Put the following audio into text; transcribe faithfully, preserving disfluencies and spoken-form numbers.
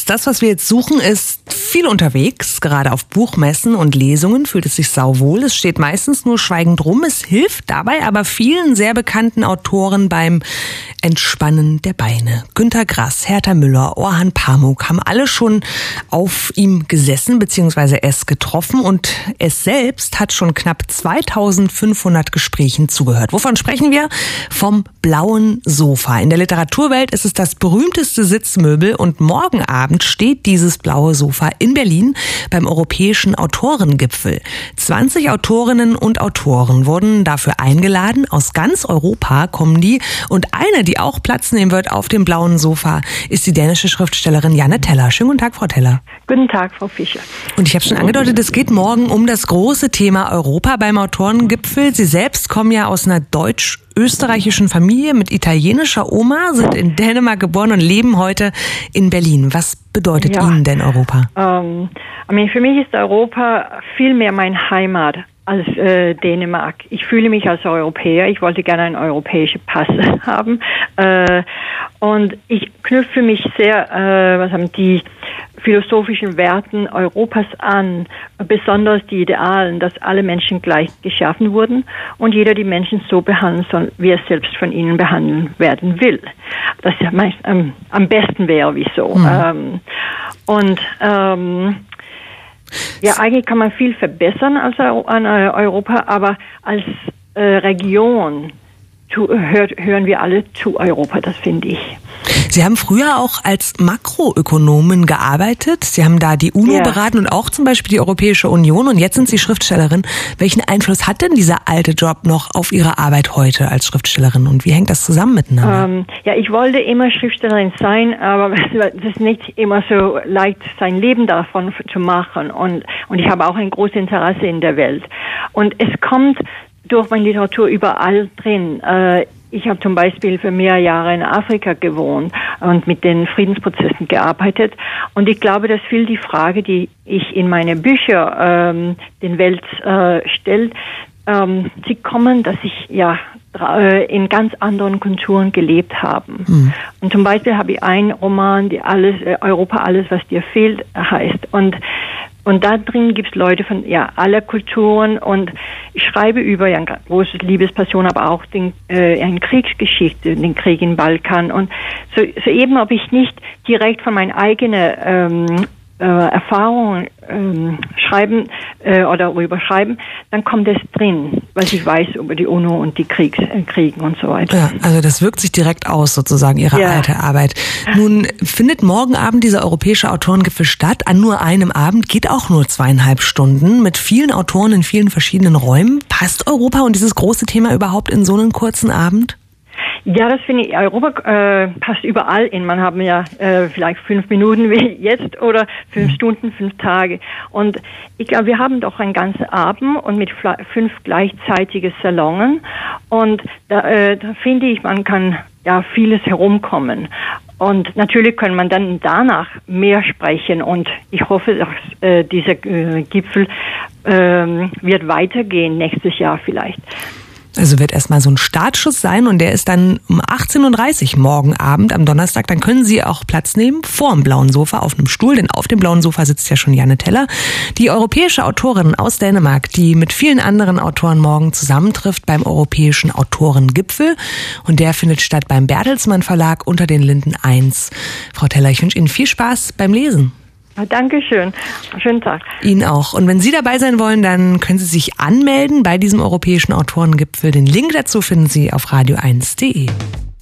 nichts. Das, was wir jetzt suchen, ist viel unterwegs. Gerade auf Buchmessen und Lesungen fühlt es sich sauwohl. Es steht meistens nur schweigend rum. Es hilft dabei aber vielen sehr bekannten Autoren beim Entspannen der Beine. Günter Grass, Herta Müller, Orhan Pamuk haben alle schon auf ihm gesessen bzw. es getroffen und es selbst hat schon knapp zweitausendfünfhundert Gesprächen zugehört. Wovon sprechen wir? Vom blauen Sofa. In der Literaturwelt ist es das berühmteste Sitzmöbel und morgen Abend steht dieses blaue Sofa in Berlin beim Europäischen Autorengipfel. zwanzig Autorinnen und Autoren wurden dafür eingeladen. Aus ganz Europa kommen die und eine, die auch Platz nehmen wird auf dem blauen Sofa, ist die dänische Schriftstellerin Janne Teller. Schönen guten Tag, Frau Teller. Guten Tag, Frau Fischer. Und ich habe schon angedeutet, es geht morgen um das große Thema Europa beim Autorengipfel. Sie selbst kommen ja aus einer deutsch-österreichischen Familie mit italienischer Oma, sind in Dänemark geboren und leben heute in Berlin. Was bedeutet ja. Ihnen denn Europa? Ähm, I mean, für mich ist Europa viel mehr mein Heimat als äh, Dänemark. Ich fühle mich als Europäer. Ich wollte gerne einen europäischen Pass haben. Äh, und ich knüpfe mich sehr, äh, was haben die philosophischen Werten Europas an, besonders die Idealen, dass alle Menschen gleich geschaffen wurden und jeder die Menschen so behandeln soll, wie er selbst von ihnen behandelt werden will. Das ja meist, ähm, am besten wäre, wieso. Mhm. Ähm, und ähm, ja, eigentlich kann man viel verbessern als an Europa, aber als äh, Region tu, hört, hören wir alle zu Europa, das finde ich. Sie haben früher auch als Makroökonomin gearbeitet. Sie haben da die UNO ja. beraten und auch zum Beispiel die Europäische Union. Und jetzt sind Sie Schriftstellerin. Welchen Einfluss hat denn dieser alte Job noch auf Ihre Arbeit heute als Schriftstellerin? Und wie hängt das zusammen miteinander? Ähm, ja, ich wollte immer Schriftstellerin sein, aber es ist nicht immer so leicht, sein Leben davon zu machen. Und, und ich habe auch ein großes Interesse in der Welt. Und es kommt durch meine Literatur überall drin. Äh, Ich habe zum Beispiel für mehrere Jahre in Afrika gewohnt und mit den Friedensprozessen gearbeitet. Und ich glaube, dass viel die Frage, die ich in meine Bücher ähm, den Welt äh, stelle, ähm, sie kommen, dass ich ja äh, in ganz anderen Kulturen gelebt habe. Mhm. Und zum Beispiel habe ich einen Roman, die alles äh, Europa, alles, was dir fehlt, heißt. Und Und da drin gibt's Leute von ja aller Kulturen und ich schreibe über ja, eine große Liebespassion, aber auch den, äh, eine Kriegsgeschichte, den Krieg im Balkan und so, so eben, ob ich nicht direkt von meinen eigenen ähm, äh, Erfahrungen ähm, schreiben äh, oder darüber schreiben, dann kommt es drin, was ich weiß über die UNO und die Kriegs, äh, Kriegen und so weiter. Ja, also das wirkt sich direkt aus, sozusagen, Ihre ja. alte Arbeit. Nun findet morgen Abend dieser Europäische Autorengipfel statt, an nur einem Abend, geht auch nur zweieinhalb Stunden, mit vielen Autoren in vielen verschiedenen Räumen. Passt Europa und dieses große Thema überhaupt in so einen kurzen Abend? Ja, das finde ich, Europa äh, passt überall in. Man haben ja äh, vielleicht fünf Minuten wie jetzt oder fünf mhm. Stunden, fünf Tage. Und ich glaube, wir haben doch einen ganzen Abend und mit fünf gleichzeitige Salonen. Und da, äh, da finde ich, man kann ja vieles herumkommen. Und natürlich kann man dann danach mehr sprechen. Und ich hoffe, dass äh, dieser äh, Gipfel äh, wird weitergehen nächstes Jahr vielleicht. Also wird erstmal so ein Startschuss sein und der ist dann um achtzehn Uhr dreißig morgen Abend am Donnerstag. Dann können Sie auch Platz nehmen vor dem blauen Sofa auf einem Stuhl, denn auf dem blauen Sofa sitzt ja schon Janne Teller, die europäische Autorin aus Dänemark, die mit vielen anderen Autoren morgen zusammentrifft beim Europäischen Autorengipfel. Und der findet statt beim Bertelsmann Verlag unter den Linden eins. Frau Teller, ich wünsche Ihnen viel Spaß beim Lesen. Dankeschön. Schönen Tag. Ihnen auch. Und wenn Sie dabei sein wollen, dann können Sie sich anmelden bei diesem Europäischen Autorengipfel. Den Link dazu finden Sie auf radio eins punkt de.